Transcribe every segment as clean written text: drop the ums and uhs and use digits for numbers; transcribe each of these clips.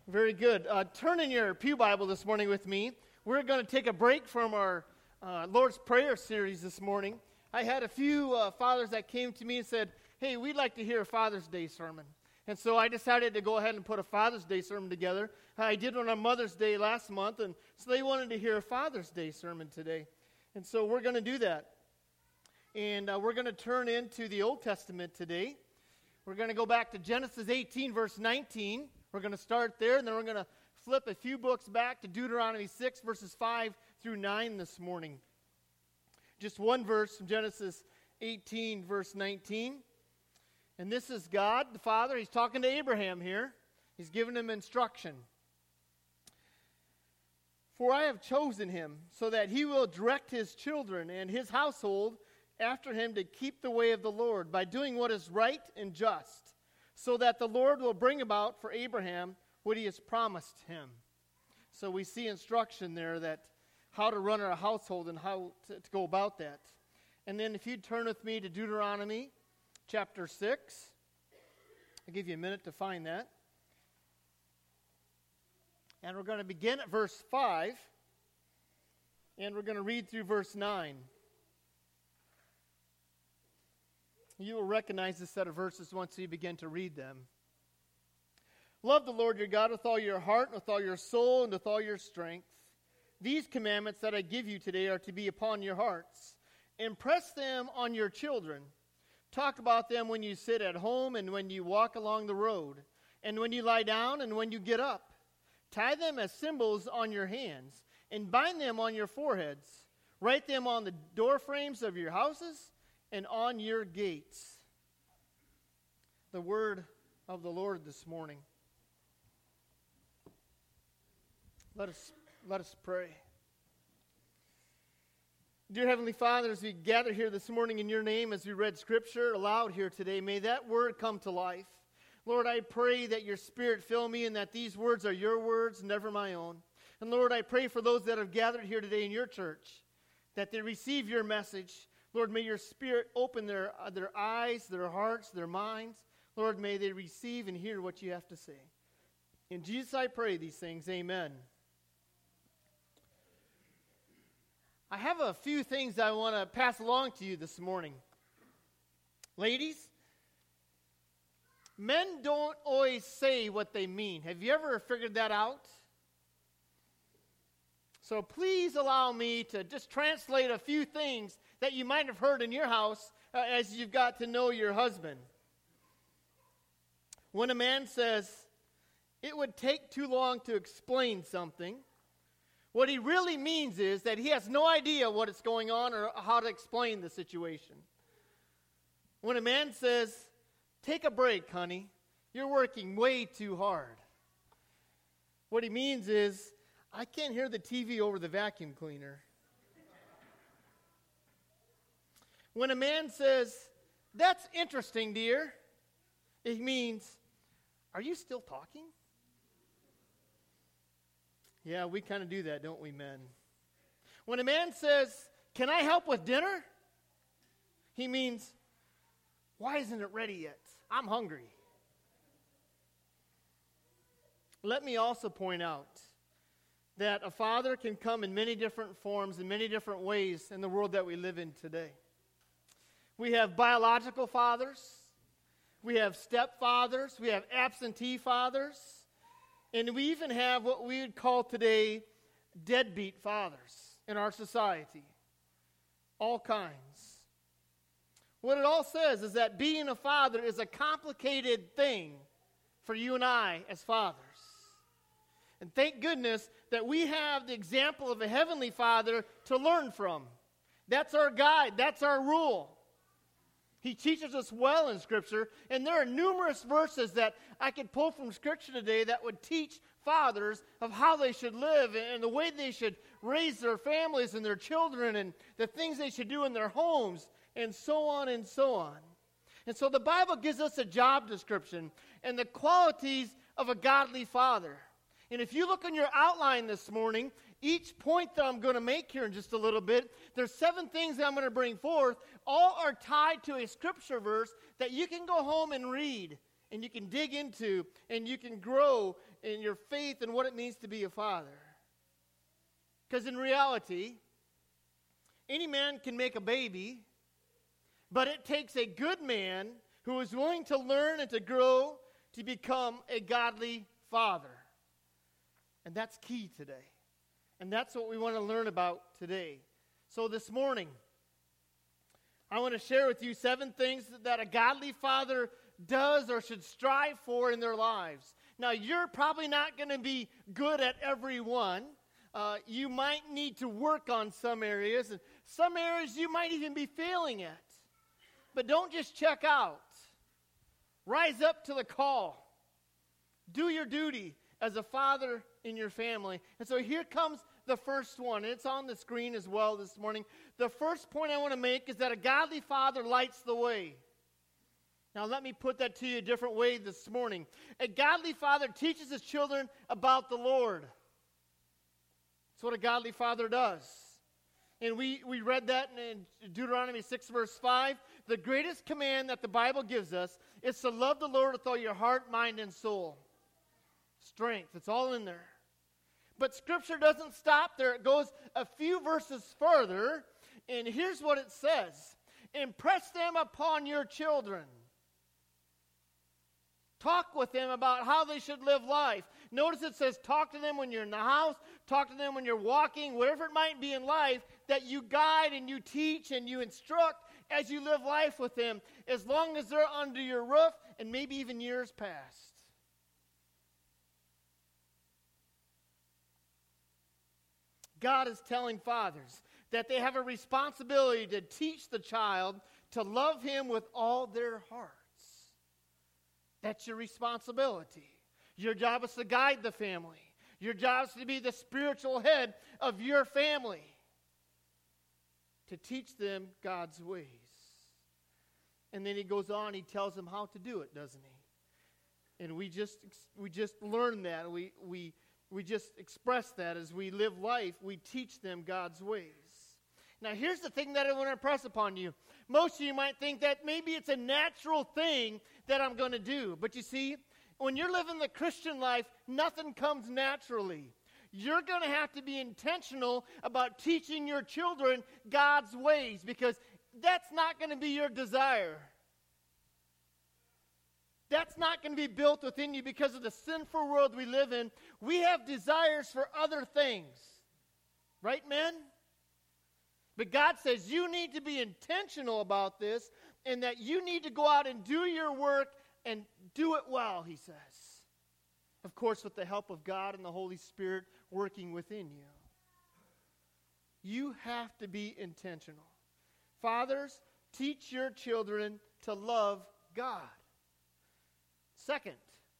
Very good. Turn in your Pew Bible this morning with me. We're going to take a break from our Lord's Prayer series this morning. I had a few fathers that came to me and said, hey, we'd like to hear a Father's Day sermon. And so I decided to go ahead and put a Father's Day sermon together. I did one on Mother's Day last month, and so they wanted to hear a Father's Day sermon today. And so we're going to do that. And we're going to turn into the Old Testament today. We're going to go back to Genesis 18, verse 19. We're going to start there, and then we're going to flip a few books back to Deuteronomy 6, verses 5 through 9 this morning. Just one verse from Genesis 18, verse 19. And this is God, the Father. He's talking to Abraham here. He's giving him instruction. For I have chosen him, so that he will direct his children and his household after him to keep the way of the Lord by doing what is right and just, so that the Lord will bring about for Abraham what he has promised him. So we see instruction there that how to run our household and how to go about that. And then if you'd turn with me to Deuteronomy chapter 6. I'll give you a minute to find that. And we're going to begin at verse 5. And we're going to read through verse 9. You will recognize this set of verses once you begin to read them. Love the Lord your God with all your heart, and with all your soul, and with all your strength. These commandments that I give you today are to be upon your hearts. Impress them on your children. Talk about them when you sit at home and when you walk along the road, and when you lie down and when you get up. Tie them as symbols on your hands, and bind them on your foreheads. Write them on the doorframes of your houses and on your gates. The word of the Lord this morning. Let us pray. Dear Heavenly Father, as we gather here this morning in your name, as we read Scripture aloud here today, may that word come to life. Lord, I pray that your Spirit fill me and that these words are your words, never my own. And Lord, I pray for those that have gathered here today in your church, that they receive your message. Lord, may your Spirit open their eyes, their hearts, their minds. Lord, may they receive and hear what you have to say. In Jesus I pray these things, amen. I have a few things I want to pass along to you this morning. Ladies, men don't always say what they mean. Have you ever figured that out? So please allow me to just translate a few things that you might have heard in your house as you've got to know your husband. When a man says, it would take too long to explain something, what he really means is that he has no idea what is going on or how to explain the situation. When a man says, take a break, honey, you're working way too hard, what he means is, I can't hear the TV over the vacuum cleaner. When a man says, that's interesting, dear, it means, are you still talking? Yeah, we kind of do that, don't we, men? When a man says, can I help with dinner? He means, why isn't it ready yet? I'm hungry. Let me also point out that a father can come in many different forms, in many different ways in the world that we live in today. We have biological fathers, we have stepfathers, we have absentee fathers, and we even have what we would call today deadbeat fathers in our society. All kinds. What it all says is that being a father is a complicated thing for you and I as fathers. And thank goodness that we have the example of a heavenly Father to learn from. That's our guide. That's our rule. He teaches us well in Scripture, and there are numerous verses that I could pull from Scripture today that would teach fathers of how they should live and the way they should raise their families and their children and the things they should do in their homes and so on and so on. And so the Bible gives us a job description and the qualities of a godly father. And if you look on your outline this morning, each point that I'm going to make here in just a little bit, there's 7 things that I'm going to bring forth. All are tied to a scripture verse that you can go home and read, and you can dig into, and you can grow and your faith in what it means to be a father. Because in reality, any man can make a baby, but it takes a good man who is willing to learn and to grow to become a godly father. And that's key today. And that's what we want to learn about today. So this morning, I want to share with you 7 things that a godly father does or should strive for in their lives. Now, you're probably not going to be good at every one. You might need to work on some areas, and some areas you might even be failing at. But don't just check out. Rise up to the call. Do your duty as a father in your family. And so here comes the first one, and it's on the screen as well this morning. The first point I want to make is that a godly father lights the way. Now let me put that to you a different way this morning. A godly father teaches his children about the Lord. That's what a godly father does. And we read that in Deuteronomy 6, verse 5. The greatest command that the Bible gives us is to love the Lord with all your heart, mind, and soul. Strength, it's all in there. But Scripture doesn't stop there. It goes a few verses further, and here's what it says. Impress them upon your children. Talk with them about how they should live life. Notice it says talk to them when you're in the house, talk to them when you're walking, whatever it might be in life, that you guide and you teach and you instruct as you live life with them, as long as they're under your roof and maybe even years past. God is telling fathers that they have a responsibility to teach the child to love him with all their hearts. That's your responsibility. Your job is to guide the family. Your job is to be the spiritual head of your family. To teach them God's ways. And then he goes on, he tells them how to do it, doesn't he? And we just learn that. We just express that as we live life. We teach them God's ways. Now here's the thing that I want to impress upon you. Most of you might think that maybe it's a natural thing that I'm going to do. But you see, when you're living the Christian life, nothing comes naturally. You're going to have to be intentional about teaching your children God's ways, because that's not going to be your desire. That's not going to be built within you because of the sinful world we live in. We have desires for other things. Right, men? But God says you need to be intentional about this, and that you need to go out and do your work and do it well, he says. Of course, with the help of God and the Holy Spirit working within you. You have to be intentional. Fathers, teach your children to love God. Second,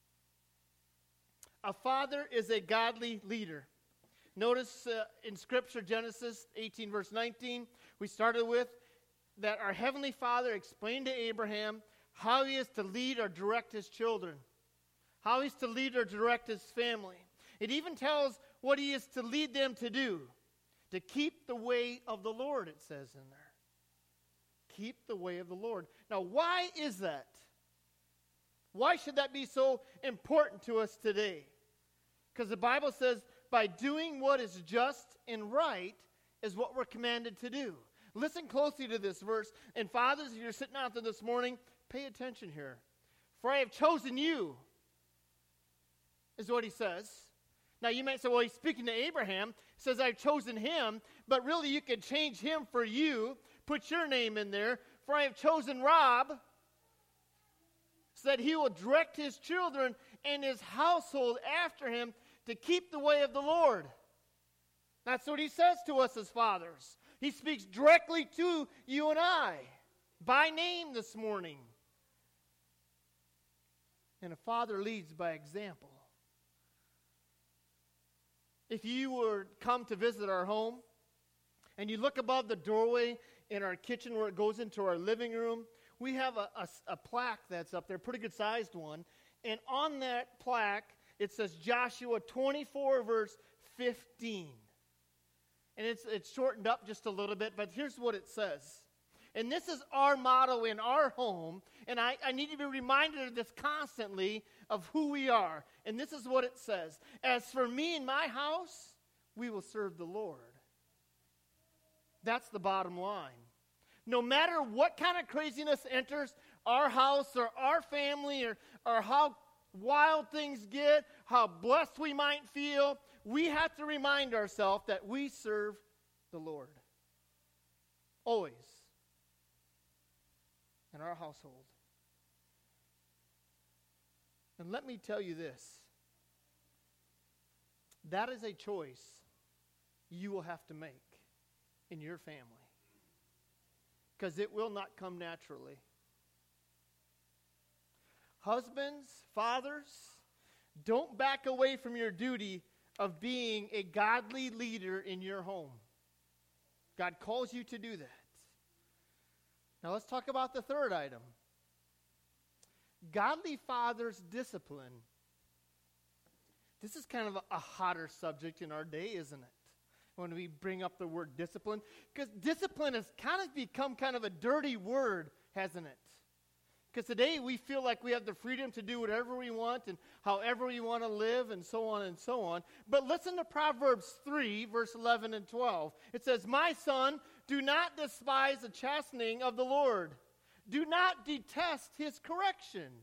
a father is a godly leader. Notice in Scripture, Genesis 18, verse 19, we started with that our Heavenly Father explained to Abraham how he is to lead or direct his children, how he's to lead or direct his family. It even tells what he is to lead them to do, to keep the way of the Lord, it says in there. Keep the way of the Lord. Now, why is that? Why should that be so important to us today? Because the Bible says by doing what is just and right is what we're commanded to do. Listen closely to this verse. And fathers, if you're sitting out there this morning, pay attention here. For I have chosen you, is what he says. Now you might say, well, he's speaking to Abraham. He says, I've chosen him. But really you could change him for you. Put your name in there. For I have chosen Rob, so that he will direct his children and his household after him to keep the way of the Lord. That's what he says to us as fathers. He speaks directly to you and I, by name this morning. And a father leads by example. If you were come to visit our home, and you look above the doorway in our kitchen where it goes into our living room, we have a plaque that's up there, pretty good sized one. And on that plaque, it says Joshua 24, verse 15. And it's shortened up just a little bit, but here's what it says. And this is our motto in our home, and I need to be reminded of this constantly. of who we are. And this is what it says. As for me and my house, we will serve the Lord. That's the bottom line. No matter what kind of craziness enters our house or our family or how wild things get, how blessed we might feel, we have to remind ourselves that we serve the Lord. Always. In our household. And let me tell you this. That is a choice you will have to make in your family. Because it will not come naturally. Husbands, fathers, don't back away from your duty of being a godly leader in your home. God calls you to do that. Now let's talk about the third item. Godly fathers discipline. This is kind of a hotter subject in our day, isn't it? When we bring up the word discipline. Because discipline has kind of become kind of a dirty word, hasn't it? Because today we feel like we have the freedom to do whatever we want and however we want to live and so on and so on. But listen to Proverbs 3, verse 11 and 12. It says, "My son, do not despise the chastening of the Lord. Do not detest his correction."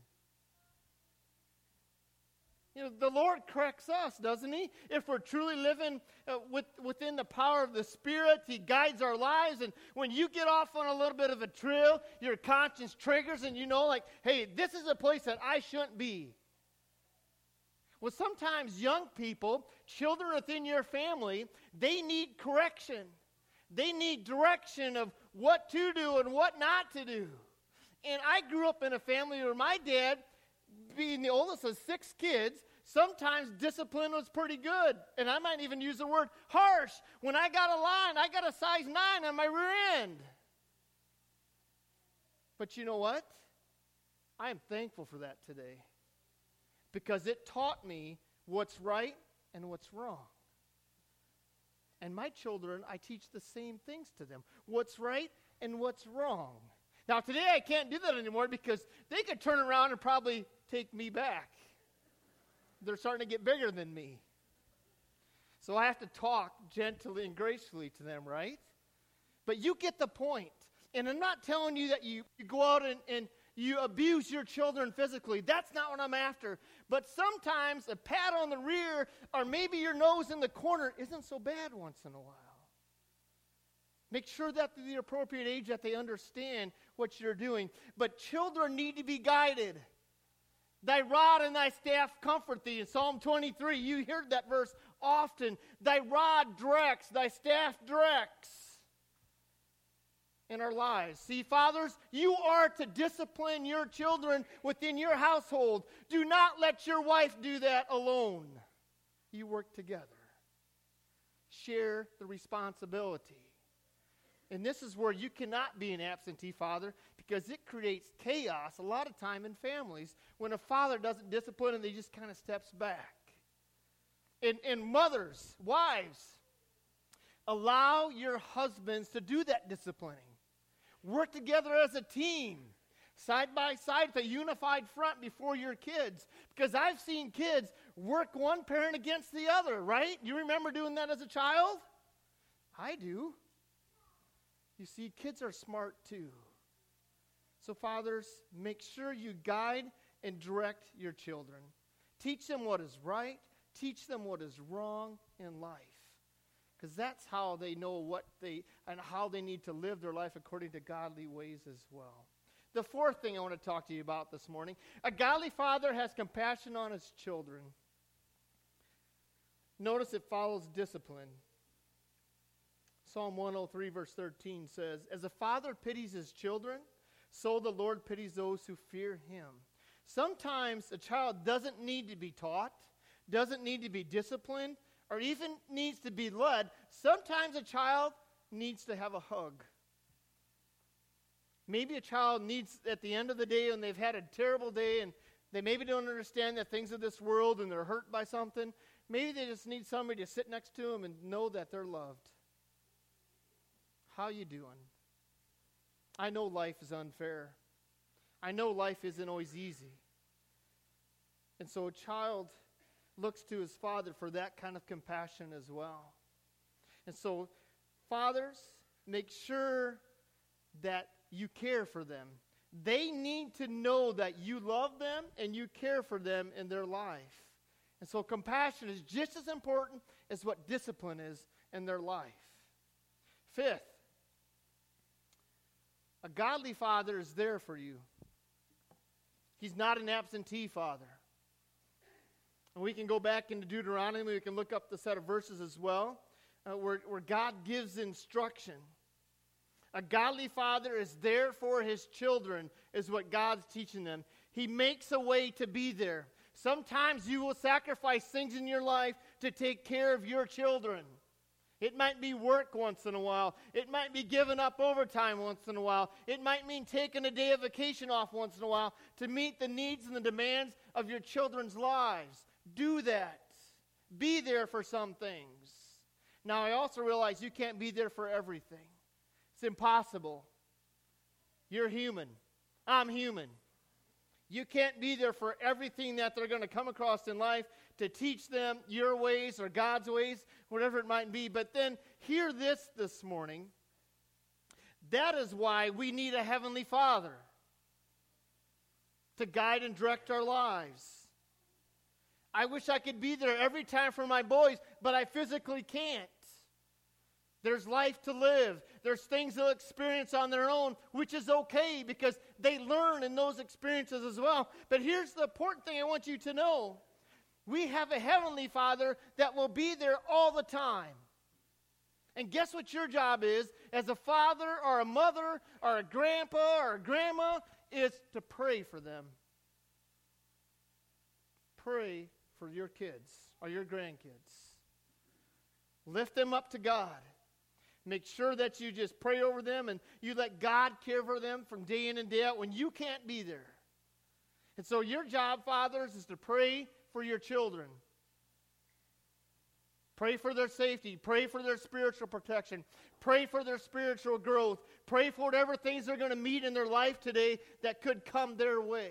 You know, the Lord corrects us, doesn't he? If we're truly living within the power of the Spirit, he guides our lives. And when you get off on a little bit of a trail, your conscience triggers and you know, like, hey, this is a place that I shouldn't be. Well, sometimes young people, children within your family, they need correction. They need direction of what to do and what not to do. And I grew up in a family where my dad, being the oldest of 6 kids, sometimes discipline was pretty good. And I might even use the word harsh. When I got a line, I got a size 9 on my rear end. But you know what? I am thankful for that today. Because it taught me what's right and what's wrong. And my children, I teach the same things to them. What's right and what's wrong. Now today I can't do that anymore because they could turn around and probably take me back. They're starting to get bigger than me. So I have to talk gently and gracefully to them, right? But you get the point. And I'm not telling you that you go out and you abuse your children physically. That's not what I'm after. But sometimes a pat on the rear or maybe your nose in the corner isn't so bad once in a while. Make sure that at the appropriate age that they understand what you're doing. But children need to be guided. Thy rod and thy staff comfort thee. In Psalm 23, you hear that verse often. Thy rod directs, thy staff directs in our lives. See, fathers, you are to discipline your children within your household. Do not let your wife do that alone. You work together. Share the responsibility. And this is where you cannot be an absentee father because it creates chaos a lot of time in families when a father doesn't discipline and they just kind of steps back. And mothers, wives, allow your husbands to do that disciplining. Work together as a team, side by side with a unified front before your kids. Because I've seen kids work one parent against the other, right? You remember doing that as a child? I do. You see, kids are smart too. So fathers, make sure you guide and direct your children. Teach them what is right. Teach them what is wrong in life. Because that's how they know and how they need to live their life according to godly ways as well. The fourth thing I want to talk to you about this morning, a godly father has compassion on his children. Notice it follows discipline. Psalm 103 verse 13 says, "As a father pities his children, so the Lord pities those who fear him." Sometimes a child doesn't need to be taught, doesn't need to be disciplined, or even needs to be led. Sometimes a child needs to have a hug. Maybe a child needs, at the end of the day, when they've had a terrible day and they maybe don't understand the things of this world and they're hurt by something, maybe they just need somebody to sit next to them and know that they're loved. How you doing? I know life is unfair. I know life isn't always easy. And so a child looks to his father for that kind of compassion as well. And so, fathers, make sure that you care for them. They need to know that you love them and you care for them in their life. And so compassion is just as important as what discipline is in their life. Fifth, a godly father is there for you. He's not an absentee father. And we can go back into Deuteronomy. We can look up the set of verses as well, where God gives instruction. A godly father is there for his children, is what God's teaching them. He makes a way to be there. Sometimes you will sacrifice things in your life to take care of your children. It might be work once in a while. It might be giving up overtime once in a while. It might mean taking a day of vacation off once in a while to meet the needs and the demands of your children's lives. Do that. Be there for some things. Now, I also realize you can't be there for everything. It's impossible. You're human. I'm human. You can't be there for everything that they're going to come across in life to teach them your ways or God's ways, whatever it might be. But then hear this morning. That is why we need a heavenly Father to guide and direct our lives. I wish I could be there every time for my boys, but I physically can't. There's life to live. There's things they'll experience on their own, which is okay because they learn in those experiences as well. But here's the important thing I want you to know. We have a heavenly Father that will be there all the time. And guess what your job is as a father or a mother or a grandpa or a grandma is to pray for them. Pray for your kids or your grandkids. Lift them up to God. Make sure that you just pray over them and you let God care for them from day in and day out when you can't be there. And so your job, fathers, is to pray for your children. Pray for their safety. Pray for their spiritual protection. Pray for their spiritual growth. Pray for whatever things they're going to meet in their life today that could come their way.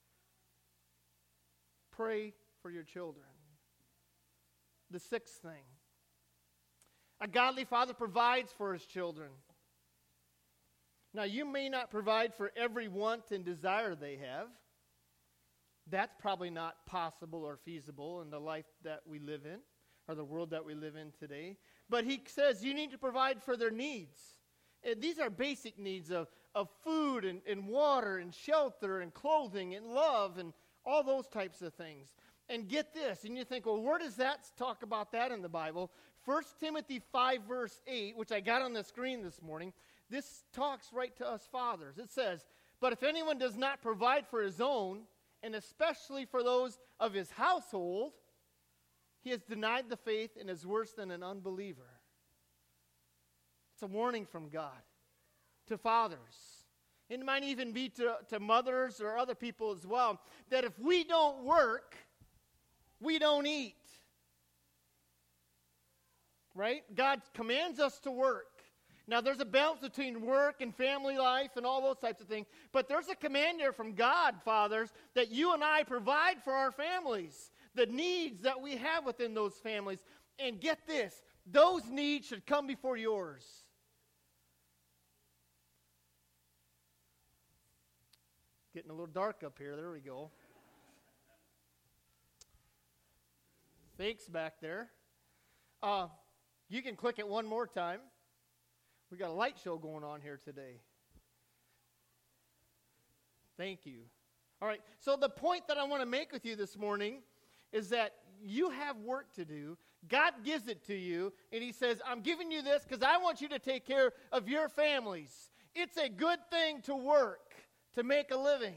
Pray for your children. The sixth thing. A godly father provides for his children. Now, you may not provide for every want and desire they have. That's probably not possible or feasible in the life that we live in, or the world that we live in today. But he says you need to provide for their needs. And these are basic needs of food and water and shelter and clothing and love and all those types of things. And get this, and you think, well, where does that talk about that in the Bible? 1 Timothy 5, verse 8, which I got on the screen this morning, this talks right to us fathers. It says, but if anyone does not provide for his own, and especially for those of his household, he has denied the faith and is worse than an unbeliever. It's a warning from God to fathers. It might even be to mothers or other people as well, that if we don't work, we don't eat. Right? God commands us to work. Now, there's a balance between work and family life and all those types of things. But there's a command there from God, fathers, that you and I provide for our families. The needs that we have within those families. And get this, those needs should come before yours. Getting a little dark up here. There we go. Thanks back there. You can click it one more time. We got a light show going on here today. Thank you. All right, so the point that I want to make with you this morning is that you have work to do. God gives it to you, and he says, I'm giving you this because I want you to take care of your families. It's a good thing to work, to make a living.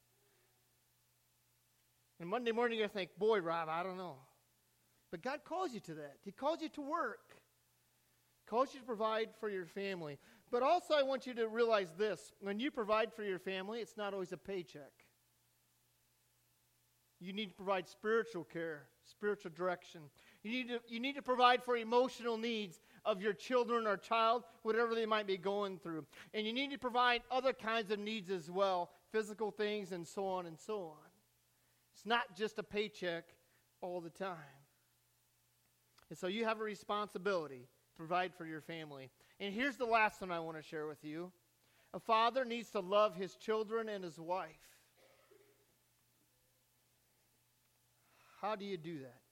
And Monday morning you think, boy, Rob, I don't know. But God calls you to that. He calls you to work. He calls you to provide for your family. But also I want you to realize this. When you provide for your family, it's not always a paycheck. You need to provide spiritual care, spiritual direction. You need to provide for emotional needs of your children or child, whatever they might be going through. And you need to provide other kinds of needs as well, physical things and so on and so on. It's not just a paycheck all the time. And so you have a responsibility to provide for your family. And here's the last one I want to share with you. A father needs to love his children and his wife. How do you do that?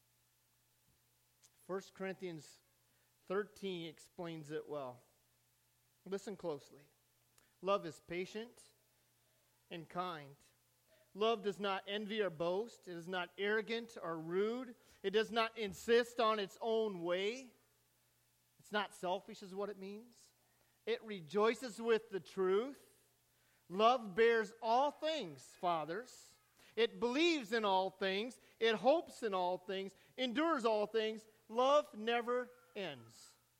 1 Corinthians 13 explains it well. Listen closely. Love is patient and kind. Love does not envy or boast. It is not arrogant or rude. It does not insist on its own way. It's not selfish is what it means. It rejoices with the truth. Love bears all things, fathers. It believes in all things. It hopes in all things. Endures all things. Love never ends.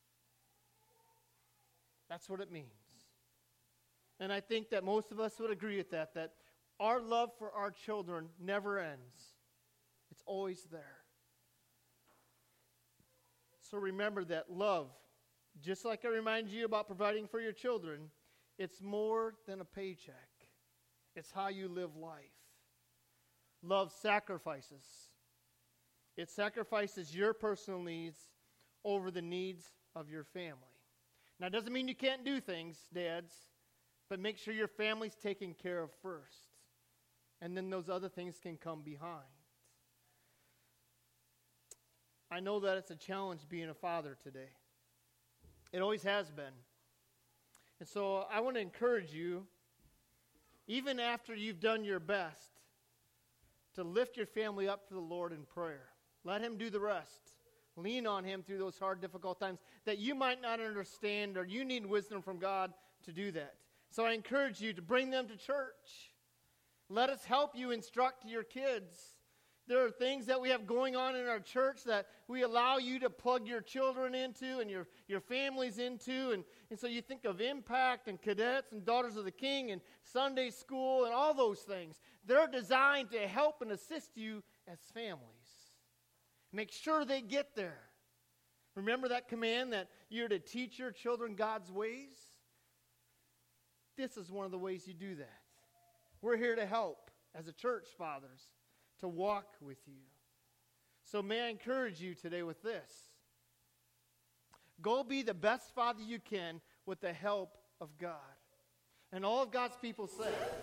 That's what it means. And I think that most of us would agree with that our love for our children never ends. It's always there. So remember that love, just like I reminded you about providing for your children, it's more than a paycheck. It's how you live life. Love sacrifices. It sacrifices your personal needs over the needs of your family. Now, it doesn't mean you can't do things, dads, but make sure your family's taken care of first. And then those other things can come behind. I know that it's a challenge being a father today. It always has been. And so I want to encourage you, even after you've done your best, to lift your family up to the Lord in prayer. Let Him do the rest. Lean on Him through those hard, difficult times that you might not understand, or you need wisdom from God to do that. So I encourage you to bring them to church. Let us help you instruct your kids. There are things that we have going on in our church that we allow you to plug your children into and your families into. And so you think of Impact and Cadets and Daughters of the King and Sunday School and all those things. They're designed to help and assist you as families. Make sure they get there. Remember that command that you're to teach your children God's ways? This is one of the ways you do that. We're here to help as a church, fathers, to walk with you. So may I encourage you today with this. Go be the best father you can with the help of God. And all of God's people say,